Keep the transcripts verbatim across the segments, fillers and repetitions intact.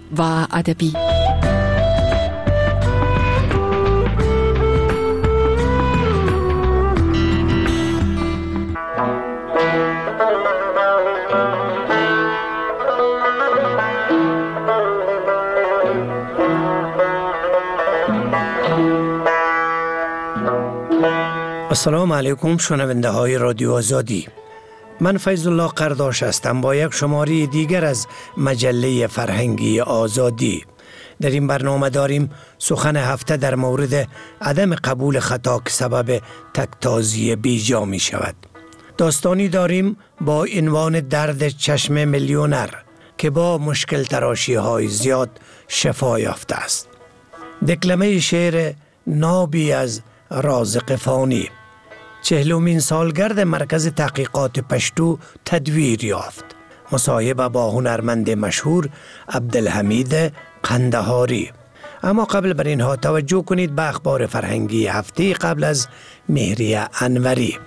و ادبی. السلام علیکم شنونده های رادیو آزادی. من فیض الله قرداش هستم با یک شماره دیگر از مجله فرهنگی آزادی. در این برنامه داریم سخن هفته در مورد عدم قبول خطا که سبب تکتازی بیجا می شود. داستانی داریم با عنوان درد چشم میلیونر که با مشکل تراشی های زیاد شفا یافته است. دکلمه شعر نابی از رازق فانی. چهلمین سالگرد مرکز تحقیقات پشتو تدویر یافت. مصاحبه با هنرمند مشهور عبدالحمید قندهاری. اما قبل بر اینها توجه کنید به اخبار فرهنگی هفته قبل از مهریه انوری.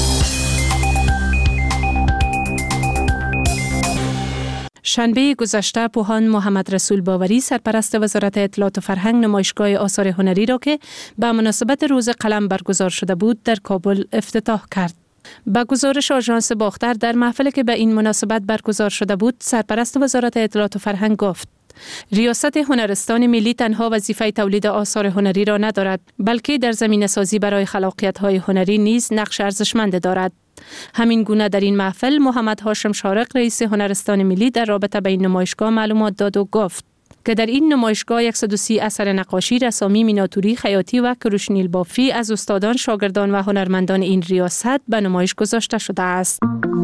شنبه گذشته پوهان محمد رسول باوری سرپرست وزارت اطلاعات و فرهنگ نمایشگاه آثار هنری را که به مناسبت روز قلم برگزار شده بود در کابل افتتاح کرد. با گزارش آژانس باختر در محفلی که به این مناسبت برگزار شده بود، سرپرست وزارت اطلاعات و فرهنگ گفت: ریاست هنرستان ملی تنها وظیفه تولید آثار هنری را ندارد، بلکه در زمینه سازی برای خلاقیت‌های هنری نیز نقش ارزشمند دارد. همین گونه در این محفل محمد هاشم شارق رئیس هنرستان ملی در رابطه با این نمایشگاه معلومات داد و گفت که در این نمایشگاه صد و سی اثر نقاشی، رسامی، میناتوری، خیاطی و کروشنیل بافی از استادان، شاگردان و هنرمندان این ریاست به نمایش گذاشته شده است.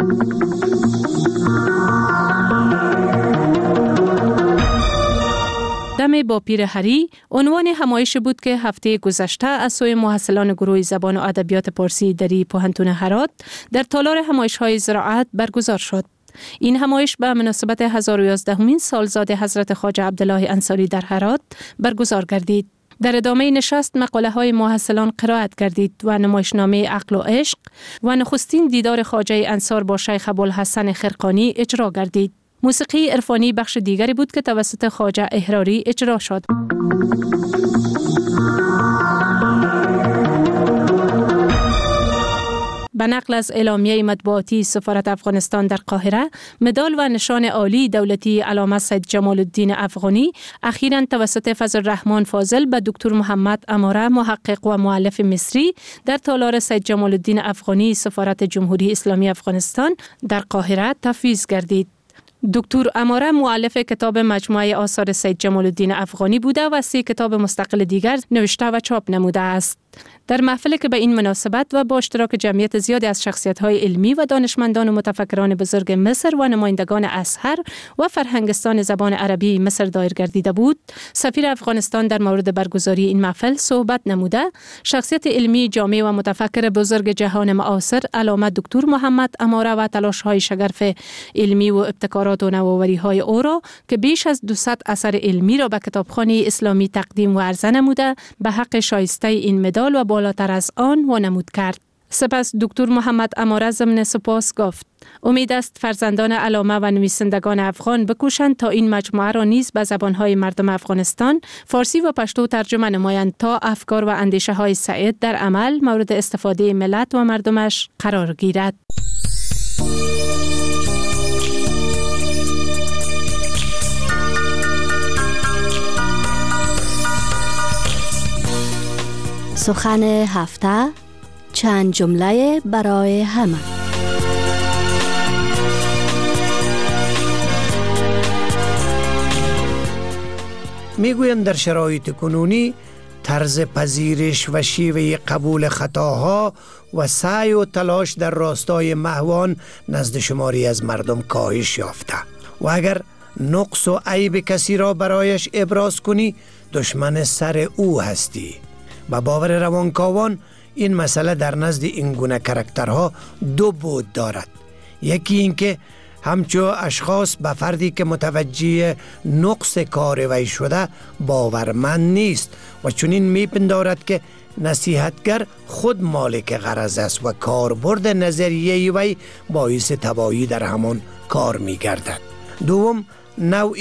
دم با پیر هری عنوان همایش بود که هفته گذشته از سوی محصلان گروه زبان و ادبیات پارسی دری پوهنتون هرات در تالار همایش‌های زراعت برگزار شد. این همایش به مناسبت هزار و یازدهمین سالزاد حضرت خواجه عبدالله انصاری در هرات برگزار گردید. در ادامه نشست مقاله های محصلان قرائت گردید و نمایشنامه عقل و عشق و نخستین دیدار خواجه انصار با شیخ ابوالحسن خرقانی اجرا گردید. موسیقی عرفانی بخش دیگری بود که توسط خواجه احراری اجرا شد. به نقل از اعلامیه مطبوعاتی سفارت افغانستان در قاهره، مدال و نشان عالی دولتی علامه سید جمال الدین افغانی اخیراً توسط فضل الرحمن فاضل به دکتر محمد اماره، محقق و مؤلف مصری در تالار سید جمال الدین افغانی سفارت جمهوری اسلامی افغانستان در قاهره تفویض گردید. دکتر اماره مؤلف کتاب مجموعه آثار سید جمال الدین افغانی بوده و سه کتاب مستقل دیگر نوشته و چاپ نموده است. در محفلی که به این مناسبت و با اشتراک جمعیت زیادی از شخصیت‌های علمی و دانشمندان و متفکران بزرگ مصر و نمایندگان ازهر و فرهنگستان زبان عربی مصر دایر گردیده بود، سفیر افغانستان در مورد برگزاری این محفل صحبت نموده، شخصیت علمی جامع و متفکر بزرگ جهان معاصر علامه دکتر محمد اماره و تلاش‌های شگرف علمی و ابتکارات و نوآوری‌های او را که بیش از دویست اثر علمی را به کتابخانه اسلامی تقدیم و عرضه نموده، به حق شایسته این مدال و بالاتر از آن وانمود کرد. سپس دکتر محمد اماره ضمن سپاس گفت: امید است فرزندان علامه و نویسندگان افغان بکوشند تا این مجموعه را نیز به زبانهای مردم افغانستان، فارسی و پشتو ترجمه نمایند تا افکار و اندیشه های سعید در عمل مورد استفاده ملت و مردمش قرار گیرد. سخن هفته، چند جمله برای همه. میگویند در شرایط کنونی طرز پذیرش و شیوه قبول خطاها و سعی و تلاش در راستای محوان نزد شماری از مردم کاهش یافته و اگر نقص و عیب کسی را برایش ابراز کنی دشمن سر او هستی. با باور روانکاوان این مسئله در نزد این گونه کاراکترها دو بود دارد. یکی این که همچو اشخاص به فردی که متوجه نقص کار وی شده باورمند نیست و چنین میپندارد که نصیحتگر خود مالک غرض است و کاربرد نظریه وی باعث تباهی در همان کار میگردد. دوم، نوعی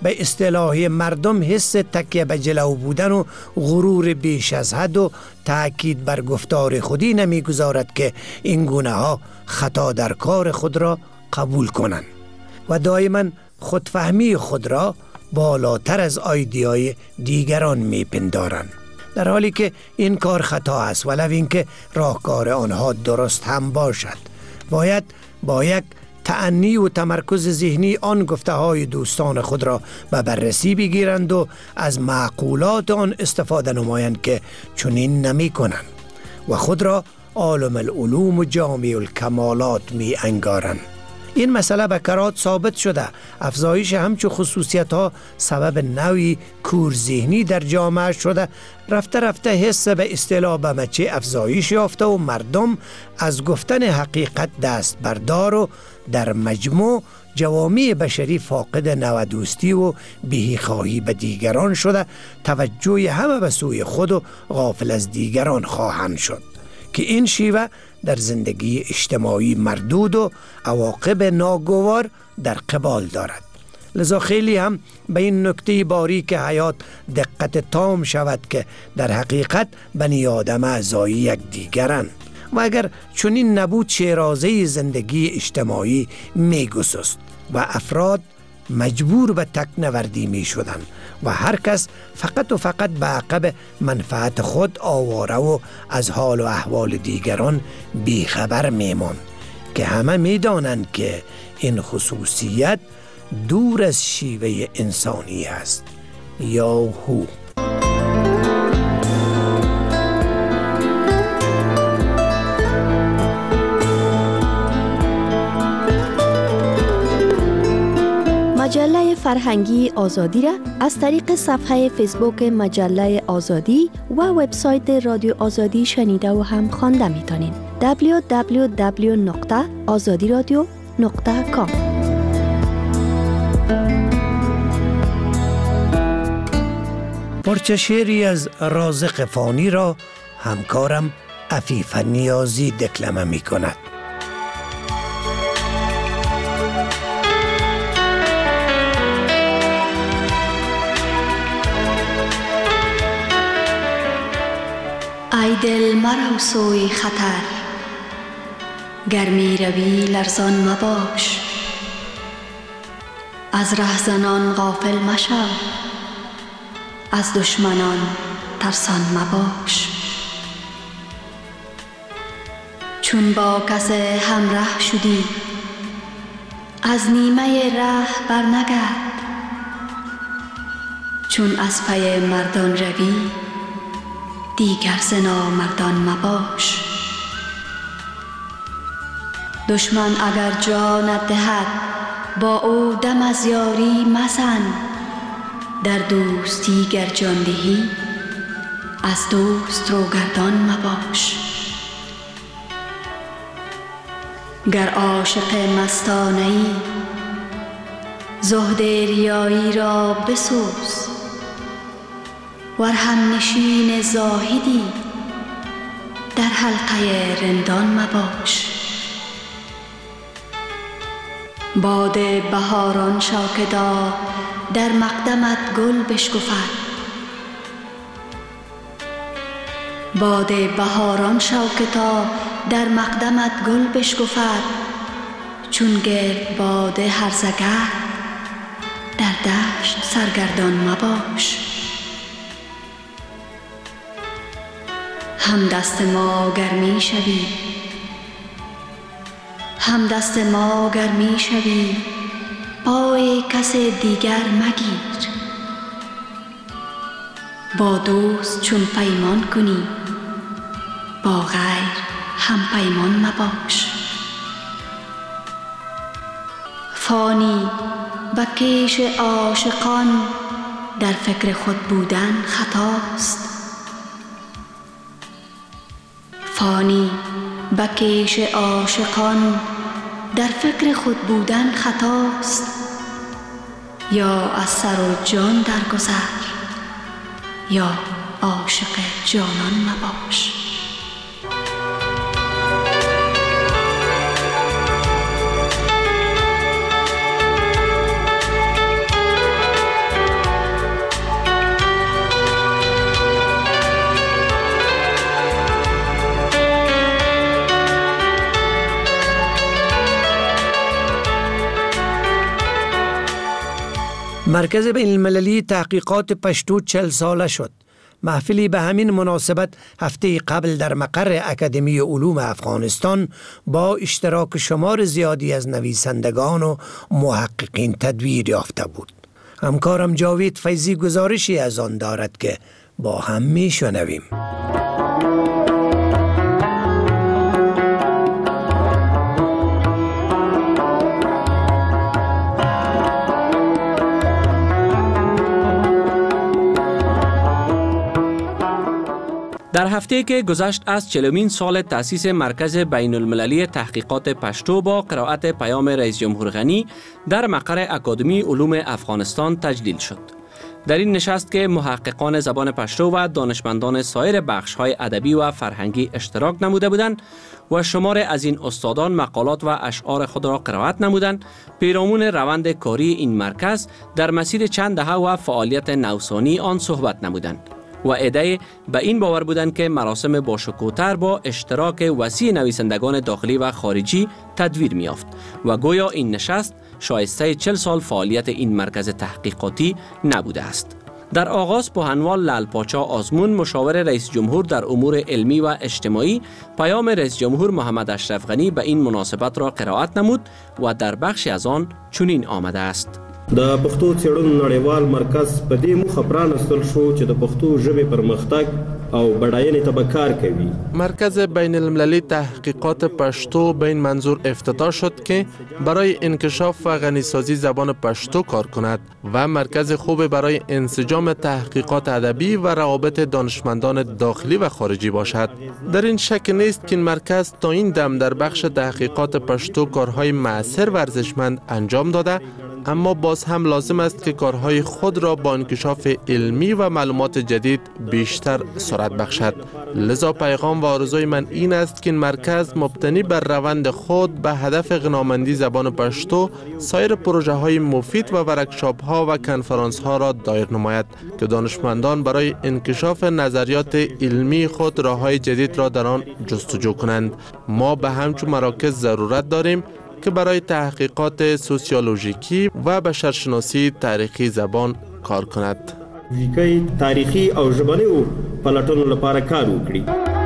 به اصطلاح مردم حس تکیه به جلو بودن و غرور بیش از حد و تأکید بر گفتار خودی نمیگذارد که این گونه ها خطا در کار خود را قبول کنند و دائما خودفهمی خود را بالاتر از ایده‌های دیگران میپندارند، در حالی که این کار خطا است ولو اینکه راهکار آنها درست هم باشد. باید با یک تأنی و تمرکز ذهنی آن گفته های دوستان خود را به بررسی بگیرند و از معقولات آن استفاده نمایند که چنین نمی کنند و خود را عالم العلوم و جامع الکمالات می انگارند. این مسئله به کرات ثابت شده. افزایش همچو خصوصیت ها سبب نوعی کور ذهنی در جامعه شده. رفته رفته حس به اصطلاح به مچه افزایش یافته و مردم از گفتن حقیقت دست بردار و در مجموع جوامع بشری فاقد نودوستی و بهیخواهی به دیگران شده. توجه همه به سوی خود و غافل از دیگران خواهند شد که این شیوه در زندگی اجتماعی مردود و عواقب ناگوار در قبال دارد. لذا خیلی هم به این نکته باریک حیات دقت تام شود که در حقیقت بنی آدم اعضای یک دیگرند و اگر چنین نبود شیرازه زندگی اجتماعی می گسست و افراد مجبور به تکنوردی می شدن و هر کس فقط و فقط به عقب منفعت خود آواره و از حال و احوال دیگران بیخبر می ماند که همه می دانند که این خصوصیت دور از شیوه انسانی است. یا هو مجله فرهنگی آزادی را از طریق صفحه فیسبوک مجله آزادی و وبسایت رادیو آزادی شنیده و هم خوانده میتونین. دبلیو دبلیو دبلیو نقطه آزادی رادیو نقطه کام. پارچه شعری از رازق فانی را همکارم عفیف نیازی دکلمه می کند. ای دل مرو سوی خطر، گر می روی لرزان مباش، از رهزنان غافل مشو، از دشمنان ترسان مباش. چون با کس همراه شدی، از نیمه ره برنگرد، چون از پی مردان روی، دیگر ز نامردان مباش. دشمن اگر جانت دهد، با او دم از یاری مزن، در دوستی گر جان دهی، از دوست روگردان مباش. گر عاشق مستانه ای، زهد ریایی را بسوز، ور هم نشین زاهدی، در حلقه رندان مباش. باد بهاران شاکدا در مقدمت گل بشکفد، باد بهاران شاکدا در مقدمت گل بشکفد، چون گرد باد هرزگه در دشت سرگردان مباش. هم دست ما گر می شوی، هم دست ما گر می شوی، پای کس دیگر مگیر. با دوست چون پیمان کنی، با غیر هم پیمان مباش. فانی به کیش عاشقان، در فکر خود بودن خطاست. فانی به کیش عاشقان، در فکر خود بودن خطاست. یا از سر و جان درگذر، یا عاشق جانان مباش. مرکز بین المللی تحقیقات پشتو چل ساله شد. محفلی به همین مناسبت هفته قبل در مقر اکادمی علوم افغانستان با اشتراک شمار زیادی از نویسندگان و محققین تدویر یافته بود. همکارم جاوید فیضی گزارشی از آن دارد که با هم می شنویم. در هفته که گذشت از چهلمین سال تأسیس مرکز بین المللی تحقیقات پشتو با قرائت پیام رئیس جمهور غنی در مقر اکادمی علوم افغانستان تجلیل شد. در این نشست که محققان زبان پشتو و دانشمندان سایر بخش‌های ادبی و فرهنگی اشتراک نموده بودند و شمار از این استادان مقالات و اشعار خود را قرائت نمودند، پیرامون روند کاری این مرکز در مسیر چند دهه و فعالیت نوسانی آن صحبت نمودند و عده به این باور بودند که مراسم باشکوه‌تر با اشتراک وسیع نویسندگان داخلی و خارجی تدویر می‌یافت و گویا این نشست شایسته چهل سال فعالیت این مرکز تحقیقاتی نبوده است. در آغاز پهنوال لعلپاچا آزمون مشاور رئیس جمهور در امور علمی و اجتماعی پیام رئیس جمهور محمد اشرف غنی به این مناسبت را قرائت نمود و در بخشی از آن چنین آمده است: د پښتو څېړنو نړیوال مرکز په دې موخه پرانستل شو چې د پښتو ژبې پرمختګ او بډاینې ته به کار کوي. مرکز بین المللی تحقیقات پشتو به این منظور افتتاح شد که برای انکشاف و غنیسازی زبان پشتو کار کند و مرکز خوب برای انسجام تحقیقات ادبی و روابط دانشمندان داخلی و خارجی باشد. در این شک نیست که این مرکز تا این دم در بخش تحقیقات پشتو کارهای مؤثر و ارزشمند انجام داده، اما باز هم لازم است که کارهای خود را با انکشاف علمی و معلومات جدید بیشتر سرعت بخشد. لذا پیغام و آرزوی من این است که این مرکز مبتنی بر روند خود به هدف غنامندی زبان پشتو سایر پروژه های مفید و ورکشاپ ها و کنفرانس ها را دایر نماید که دانشمندان برای انکشاف نظریات علمی خود راههای جدید را در آن جستجو کنند. ما به همچون مراکز ضرورت داریم که برای تحقیقات سوسیولوژیکی و بشرشناسی تاریخی زبان کار کند. تاریخی او ژبني او پلټونو لپاره کار وکړي.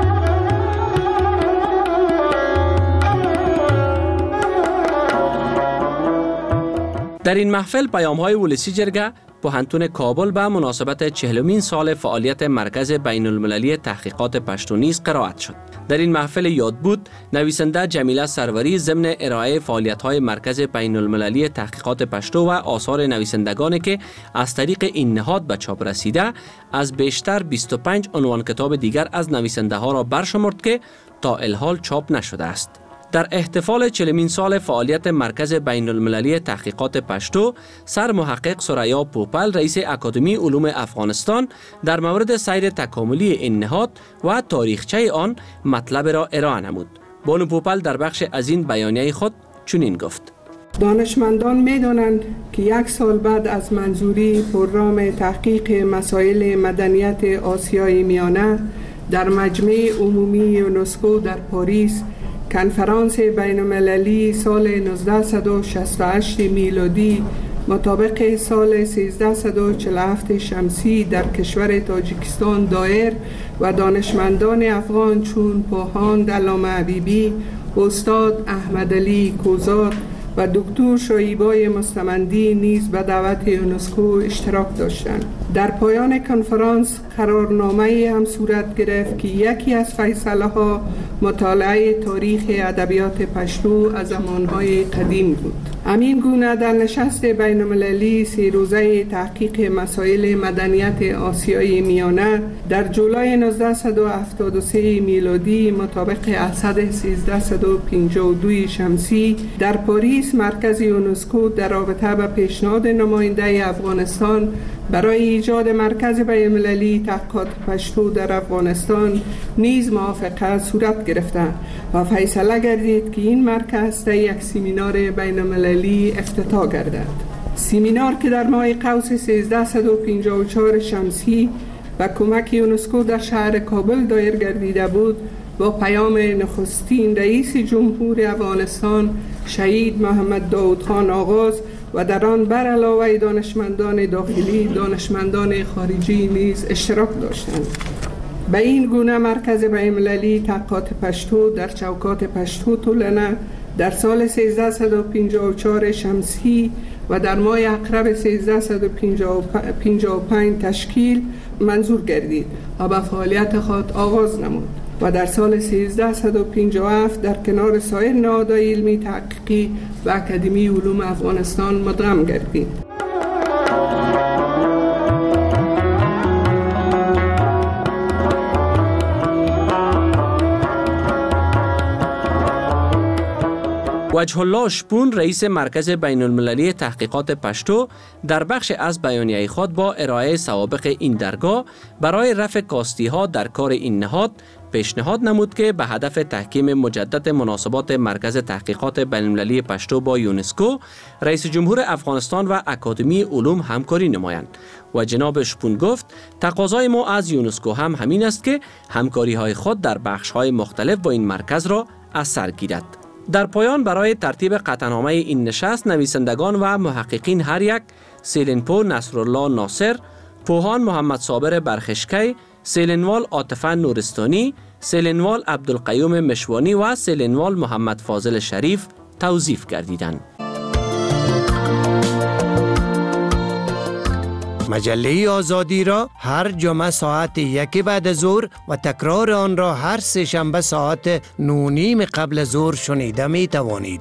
در این محفل پیام‌های ولسی جرگه پوهنتون کابل به مناسبت چهلمین سال فعالیت مرکز بین المللی تحقیقات پشتو نیز قرائت شد. در این محفل یاد بود نویسنده جمیله سروری ضمن ارائه فعالیت‌های مرکز بین المللی تحقیقات پشتو و آثار نویسندگانی که از طریق این نهاد به چاپ رسیده از بیشتر بیست و پنج عنوان کتاب دیگر از نویسنده ها را برشمرد که تا الحال چاپ نشده است. در احتفال چهلمین سال فعالیت مرکز بین المللی تحقیقات پشتو، سر محقق ثریا پوپل رئیس اکادمی علوم افغانستان در مورد سیر تکاملی این نهاد و تاریخچه آن مطلب را ارائه نمود. بانو پوپل در بخش از این بیانیه خود چنین گفت: دانشمندان می‌دانند که یک سال بعد از منظوری پروگرام تحقیق مسائل مدنیت آسیای میانه در مجمع عمومی یونسکو در پاریس کنفرانس بین المللی سال نوزده شصت و هشت میلادی مطابق سال سیزده چهل و هفت شمسی در کشور تاجیکستان دایر و دانشمندان افغان چون پوهاند علامه حبیبی، استاد احمد علی کوزار و دکتر شایبای مستمندی نیز به دعوت یونسکو اشتراک داشتند. در پایان کنفرانس قرارنامه هم صورت گرفت که یکی از فیصله ها مطالعه تاریخ ادبیات پشتو از زمانهای قدیم بود. همین گونه در نشست بین المللی سه روزه تحقیق مسائل مدنیت آسیای میانه در جولای نوزده هفتاد و سه میلادی مطابق اسد سیزده پنجاه و دو شمسی در پاریس مرکز یونسکو در رابطه با پیشنهاد نماینده افغانستان برای ایجاد مرکز بین المللی تحقیقات پشتو در افغانستان نیز موافقت صورت گرفته و فیصله گردید که این مرکز در یک سمینار بین المللی افتتاح گردد. سمینار که در ماه قوس سیزده پنجاه و چهار شمسی و کمک یونسکو در شهر کابل دایر گردیده بود با پیام نخستین رئیس جمهور افغانستان شهید محمد داود خان آغاز و در آن بر علاوه دانشمندان داخلی دانشمندان خارجی نیز اشتراک داشتند. به این گونه مرکز بین‌المللی تحقیقات پشتو در چوکات پشتو تولنه در سال سیزده و پنجاه و چهار شمسی و در ماه اقرب سیزده و پنجاه و پنج تشکیل منظور گردید و به فعالیت خود آغاز نمود و در سال سیزده و پنجاه و هفت در کنار سایر نهادهای علمی تحقیقی و اکادمی علوم افغانستان مدغم گردید. وجه الله شپون رئیس مرکز بین المللی تحقیقات پشتو در بخش از بیانیه خود با ارائه سوابق این درگاه برای رفع کاستی ها در کار این نهاد پیشنهاد نمود که به هدف تحکیم مجدد مناسبات مرکز تحقیقات بین المللی پشتو با یونسکو رئیس جمهور افغانستان و اکادمی علوم همکاری نمایند و جناب شپون گفت تقاضای ما از یونسکو هم همین است که همکاری های خود در بخش های مختلف با این مرکز را از سر گیرد. در پایان برای ترتیب قطعنامه این نشست نویسندگان و محققین هر یک سیلنپو نصرالله ناصر، پوهان محمد صابر برخشکی، سیلنوال عاطفه نورستانی، سیلنوال عبدالقیوم مشوانی و سیلنوال محمد فاضل شریف توظیف گردیدند. مجله آزادی را هر جمعه ساعت یک بعد ظهر و تکرار آن را هر سه شنبه ساعت نه نیم قبل ظهر شنیده می توانید.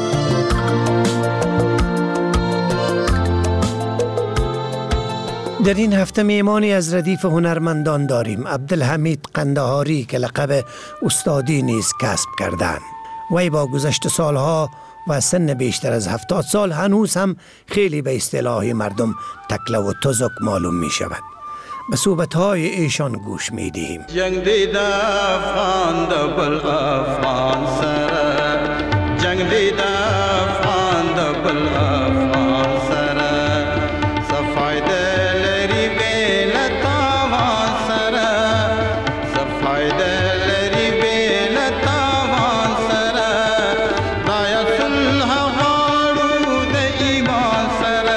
در این هفته میمانی از ردیف هنرمندان داریم. عبدالحمید قندهاری که لقب استادی نیز کسب کردند. وی با گذشت سالها و سن بیشتر از هفتاد سال هنوز هم خیلی به اصطلاح مردم تکله و تزک معلوم می شود. به صحبت‌های ایشان گوش می دهیم. جنگ دیده افغان دبل افغان سره، جنگ دیده افغان دبل افغان سره، صفای دلری بیل تاوان سره، صفای دلری بیل تاوان سره، دایا صلح غارو ده ایمان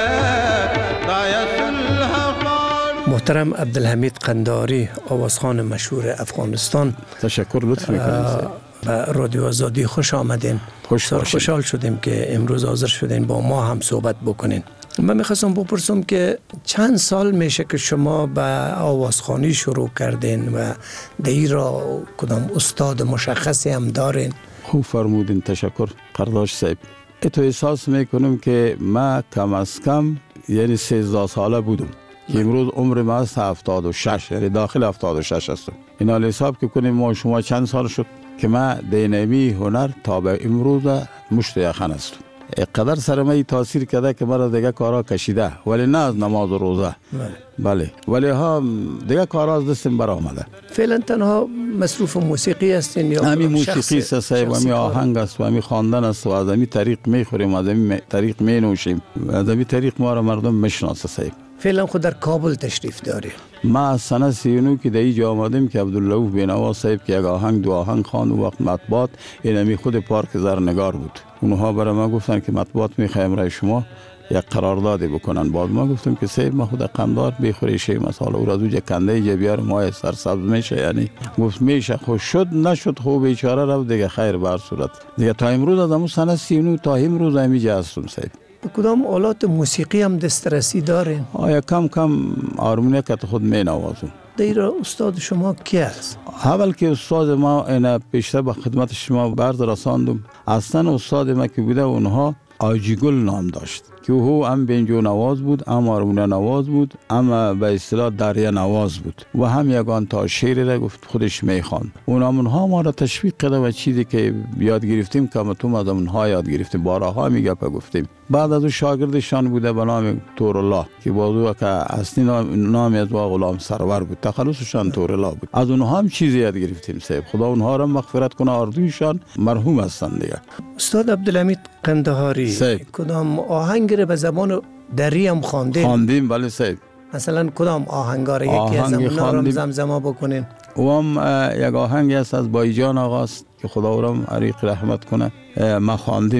سره، دایا صلح غارو. محترم عبدالحمید قندهاری، آوازخوان مشهور افغانستان، تشکر لطف میکنید. به رادیو آزادی خوش آمدین. خوش خوشحال شدیم که امروز حاضر شدین با ما هم صحبت بکنین. من میخواستم بپرسم که چند سال میشه که شما به آوازخوانی شروع کردین و در را کدام استاد مشخصی هم دارین؟ خوب فرمودین، تشکر قرداش صاحب. اتو احساس میکنم که ما کم از کم یعنی سیزده ساله بودم که امروز عمر ما است هفتاد و شش، یعنی داخل هفتاد و شش هستم. این حال حساب که کنیم ما شما چند سال شد که ما دینمی هنر تا به امروز مشت یخن هستم. اقدر سرمایی تاثیر کرده که مرا دیگه کارا کشیده، ولی نه از نماز و روزه. بله. ولی ها دیگه کارا از دستم برآمده. فعلا تنها مصروف موسیقی هستین یا همین موسیقی است صاحب، همین آهنگ است و همین خواندن است و از همین طریق میخوریم، از همین طریق مینوشیم، از همین طریق ما را مردم میشناسه صاحب. فعلا خود در کابل تشریف داری؟ ما از سنه سی و نه که در اینجا آمدیم که عبدالله بینوا صاحب که یک آهنگ دو آهنگ خواند و وقت مطبوعات این همی خود پارک زرنگار بود. اونها برای ما گفتن که مطبوعات میخوایم رای شما یک قراردادی بکنن. بعد ما گفتم که صاحب ما خود قندار بخوری شی مثلا او را دوجه کنده جه بیار ما سرسبز میشه، یعنی گفت میشه. خوش شد نشد خوب بیچاره رو دیگه خیر بر صورت دیگه تا امروز از همون سنه سی و نه تا امروز همیجا هستم صاحب. کدام آلات موسیقی هم دسترسی دارین؟ آیا کم کم آرمونیه که خود می نوازم. دیره استاد شما کی است؟ اول که استاد ما اینا پیشتر به خدمت شما برد رساندم. اصلا استاد ما که بوده اونها آجیگل نام داشت که او هم بنجو نواز بود، هم آرمونه نواز بود، هم به اصطلاح دریا نواز بود و هم یگان تا شعری را گفت خودش میخواند. اونها ما را تشویق کرده و چیزی که یاد گرفتیم که تو از اونها یاد گرفتیم، بارها میگه پا گفتیم. بعد از او شاگردشان بوده به نام تورالله که بازو که اصلی نام نامی از وا غلام سرور بود، تخلصشان تورالله بود. از اونها هم چیزی یاد گرفتیم صاحب. خدا اونها را مغفرت کنه، آرزویشان مرحوم هستند دیگه. استاد عبدالحمید قندهاری کدام آهنگ را به زبان دری هم خواندیم؟ خواندیم بله صاحب. مثلا کدام آهنگا را یکی از اونها را زمزمه بکنین؟ و هم یک آهنگ است از بایجان آقاست که خدا او را عریق رحمت کنه. ما خواندیم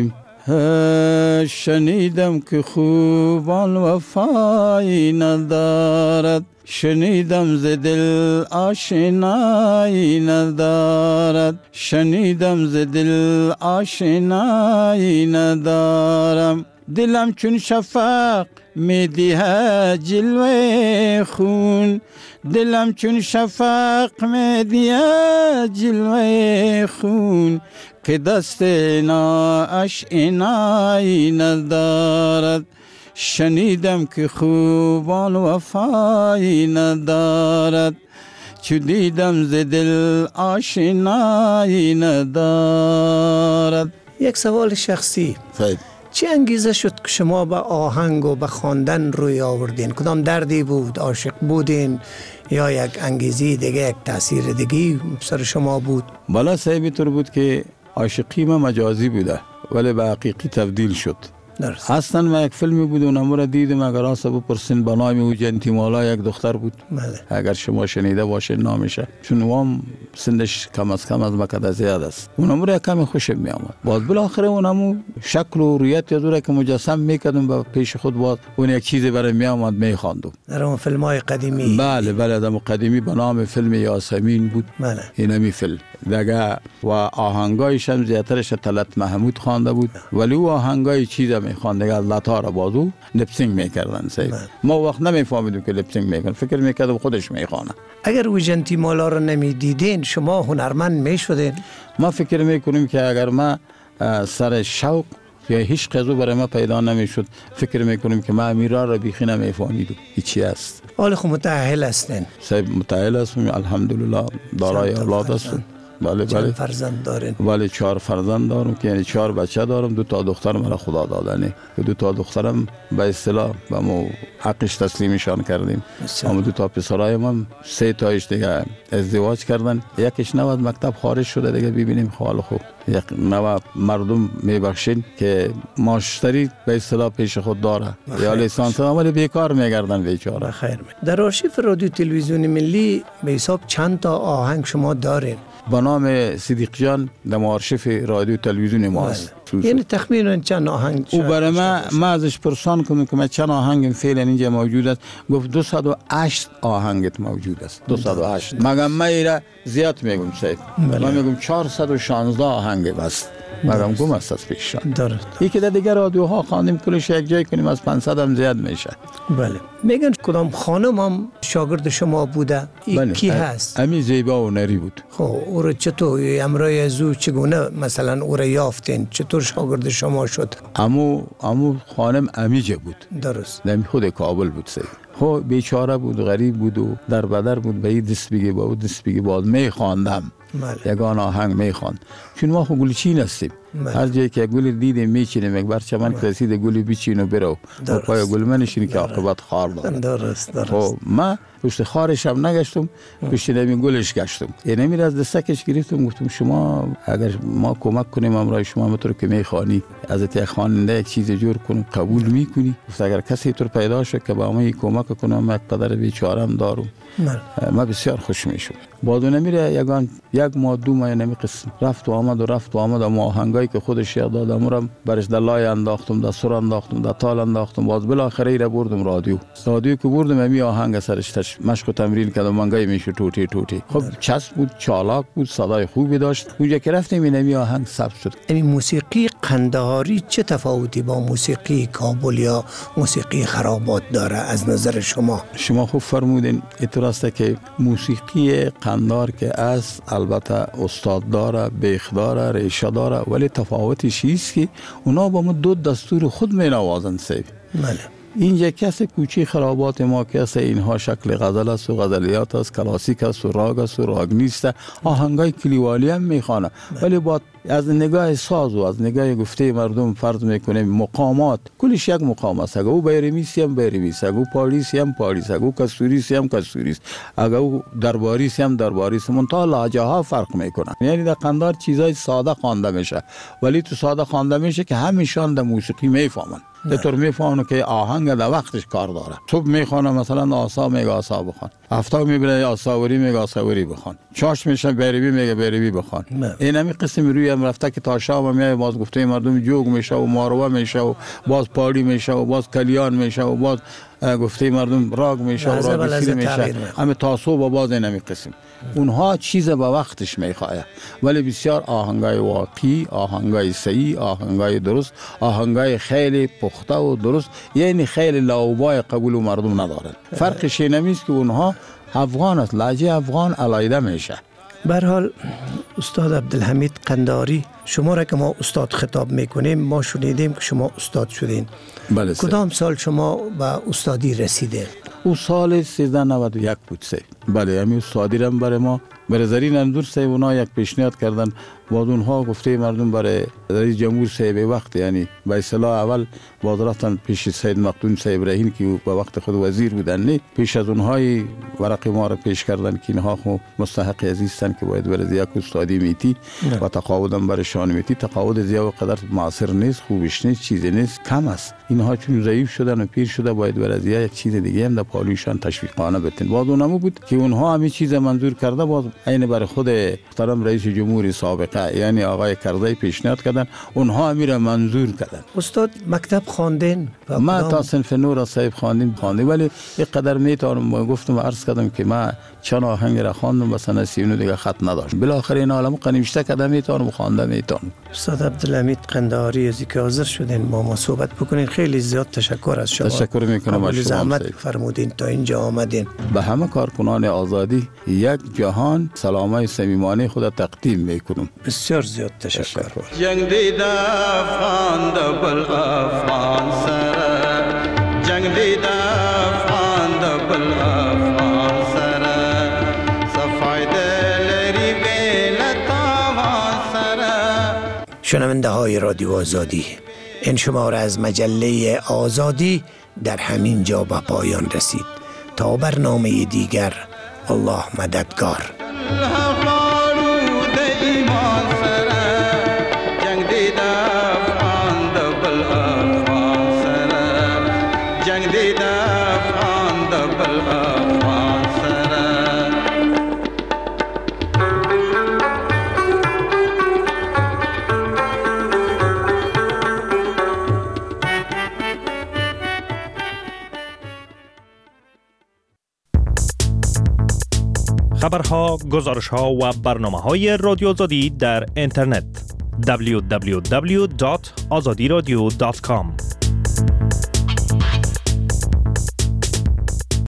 شنیدم که خوبان وفایی ندارد، شنیدم ز دل آشنایی ندارد، شنیدم ز دل آشنایی ندارم. دلم چون شفق می دهد جلوه خون، دلم چون شفق می دهد جلوه خون، که دست ناآشنایی ندارد. شنیدم که خوبان وفایی ندارد، چو دیدم ز دل آشنایی ندارد. یک سوال شخصی، فید. چه انگیزه شد که شما به آهنگ و به خواندن روی آوردین؟ کدام دردی بود؟ عاشق بودین یا یک انگیزی دیگه، یک تاثیر دیگه سر شما بود؟ بالا صاحبی طور بود که عاشقی ما مجازی بوده ولی به حقیقی تبدیل شد. درست. اصلا ما یک فیلمی بود و نمو را دیدم، اگر آسا بپرسین به نام او جنتیمالا یک دختر بود. بله. اگر شما شنیده باشین نامشه، چون وام سندش کم از کم از مکده زیاد است. اونم را کمی خوشم می آمد. باز بالاخره اونمو شکل و رویت یادوره که مجسم میکردم به پیش خود، باز اون یک چیزی برای می آمد میخواندم. در اون فیلم های قدیمی. بله بله، در قدیمی به نام فیلم یاسمین بود. بله. اینمی فیلم دیگه و آهنگایش هم زیاترش طلعت محمود خوانده بود، ولی او آهنگای چیز میخواند دیگه، لطار بازو لپسینگ میکردن سید. ما وقت نمیفهمیدیم که لپسینگ میکنن، فکر میکردم خودش میخوانه. اگر او جنتیمالا رو نمیدیدین شما هنرمند میشدین؟ ما فکر میکنیم که اگر ما سر شوق یا هیچ قضو برای ما پیدا نمیشد، فکر میکنیم که ما امیرا را بیخی نمیفهمیدم هیچی است. حال خود متأهل هستین؟ سید متأهل هستم الحمدلله، دارای اولاد هستم. بله بله. فرزند دارین؟ بله چهار فرزند دارم که یعنی چهار بچه دارم. دو تا دختر مرا خدا دادنه که دو تا دخترم به اصطلاح به مو حقش تسلیمشان کردیم. اما دو تا پسرای من سه تایش دیگه ازدواج کردن، یکیش نود مکتب خارج شده دیگه. ببینیم حال خوب یک نو مردم میبخشین که ماشتری به اصطلاح پیش خود داره یا لیسانس ولی بیکار میگردن بیچاره. خیر. در آرشیو رادیو تلویزیون ملی به حساب چند تا آهنگ شما دارین؟ با نام صدیق جان در آرشیو رادیو تلویزیون ماست. یعنی تخمینا چند آهنگ؟ او برای ما ما ازش پرسان کنم که ما چند آهنگ فعلا اینجا موجود است. گفت دویست و هشت آهنگت موجود است. دویست و هشت. مگم ما ایرا زیاد میگم سید. ما میگم چهارصد و شانزده آهنگ است. مگم گم است از پیششان. درست. یکی در دیگر رادیوها خواندیم کلش یک جای کنیم از پانصد هم زیاد میشه. بله. میگن کدام خانم هم شاگرد شما بوده؟ بله. کی هست؟ امی زیبا و نری بود. خب او رو چطور امرای ازو چگونه مثلا او رو یافتین؟ چطور شاگرد شما شد؟ امو امو خانم امیجه بود. درست. نمی خود کابل بود سید. خب بیچاره بود، غریب بود و در بدر بود. به این دست بگی با او دست بگی باز میخواندم. بله. یگان آهنگ میخواند. چون ما خو گلچین هستیم. هر جایی که گل دیدیم میچینیم، یک بار چمن رسید گلی بچین و برو و پای گل منشین که عاقبت خار داره. درست درست. خب ما پشت خارش هم نگشتم، پشت نمی گلش گشتم. اینه میره از دستکش گرفتم، گفتم شما اگر ما کمک کنیم امرای شما مطور که میخوانی از ته خواننده یک چیز جور کنم قبول میکنی؟ گفت اگر کسی تو پیدا شد که با ما کمک کنم، من پدر بیچاره‌ام دارم. ما بسیار خوش میشم. بعد نمیره یگان یک ماه دو ماه نمی قسم رفت و آمد و رفت و آمد. اما آهنگایی که خودش یاد دادم مرم برش در لای انداختم، در سر انداختم، در تال انداختم. باز بالاخره ایره بردم رادیو. رادیو که بردم امی آهنگ سرش مشق و تمرین کردم، منگای میشه توتی توتی. خب چسب بود، چالاک بود، صدای خوبی داشت. اونجا که رفتیم این امی آهنگ ثبت شد. این موسیقی قندهاری چه تفاوتی با موسیقی کابل یا موسیقی خرابات داره از نظر شما؟ شما خوب فرمودین. اعتراض که موسیقی قندار که از البته استاد داره، بیخ داره، ریشه داره، ولی تفاوتش است که اونا با ما دو دستور خود می نوازن سید. بله. اینجا کسی کوچی خرابات ما کسی اینها شکل غزل است و غزلیات است، کلاسیک است و راگ است و راگ نیست، آهنگای کلیوالی هم میخوانه، ولی با از نگاه ساز و از نگاه گفته مردم فرض میکنه مقامات کلش یک مقام است. اگه او بیرمیسی هم بیرمیست، اگه او پالیسی هم پالیس، اگه او کستوریسی هم کستوریست، اگه او درباریسی هم درباریست، منتها لهجه ها فرق میکنه. یعنی در قندار چیزای ساده خوانده میشه، ولی تو ساده خوانده میشه که همیشان در موسیقی میفهمن. اینطور میفهمه که آهنگ در وقتش کار داره. صبح میخوانه مثلا آسا میگه آسا بخوان، هفته میبره آساوری میگه آساوری بخوان، چاش میشه بریبی میگه بریبی بخوان. این همین قسم روی هم رفته که تا شام میای باز گفته مردم جوگ میشه و ماروه میشه و باز پالی میشه و باز کلیان میشه و باز گفته مردم راگ میشه و راگ میشه، همه تا صبح باز این همین قسم. اونها چیز با وقتش میخواه، ولی بسیار آهنگای واقعی، آهنگای صحیح، آهنگای درست، آهنگای خیلی پخته و درست، یعنی خیلی لاوبای قبول و مردم ندارن. فرقش این است که اونها افغان است، لهجه افغان علیحده میشه. به هر حال استاد عبدالحمید قنداری، شما را که ما استاد خطاب میکنیم، ما شنیدیم که شما استاد شدین. بله. کدام سال شما به استادی رسیده؟ او سال سیزده نود و یک بود سه. بله، همین استادی رم برای ما برای زرین اندور صاحب اونا یک پیشنهاد کردن، باز اونها گفته مردم برای رئیس جمهور صاحب وقت، یعنی به اصطلاح اول باز رفتن پیش سید مقدون صاحب رهین که به وقت خود وزیر بودن، نه پیش از اونهای ورق ما را پیش کردن که اینها خو مستحق عزیزن که باید برای یک استادی میتی نه. و تقاعدم برای شان میتی. تقاعد زیاد قدر معاصر نیست، خوبش نیست، چیزی نیست، کم است. اینها چون ضعیف شدن و پیر شده باید برای یک چیز دیگه هم در پالوشان تشویقانه بتن. باز اونمو بود که اونها همین چیز منظور کرده، باز عین برای خود محترم رئیس جمهور سابقه یعنی آقای کرزی پیشنهاد کردن، اونها امیر منظور کردن. استاد مکتب خواندین؟ ما تا صنف نور صاحب خواندیم خواندیم، ولی یک قدر میتونم گفتم و عرض کردم که ما چند آهنگ را خواندم بس نسیونو دیگه خط نداشت. بالاخره این عالم قنیمشته کردم میتونم خوانده میتونم. استاد عبدالحمید قنداری از اینکه حاضر شدین با ما صحبت بکنین خیلی زیاد تشکر از شما. تشکر میکنم از شما. زحمت فرمودین تا اینجا آمدین. به همه کارکنان آزادی یک جهان سلامای صمیمانه خود تقدیم میکنم. بسیار زیاد تشکر. جنگ دیده افغان دبل افغان سر، جنگ دیده افغان دبل افغان سر، صفای دلری بیلتاوان سر. شنونده های رادیو آزادی، این شماره از مجله آزادی در همین جا به پایان رسید. تا برنامه دیگر، الله مددگار. خبرها، گزارش‌ها و برنامه‌های رادیو آزادی در اینترنت دبلیو دبلیو دبلیو دات آزادی رادیو دات کام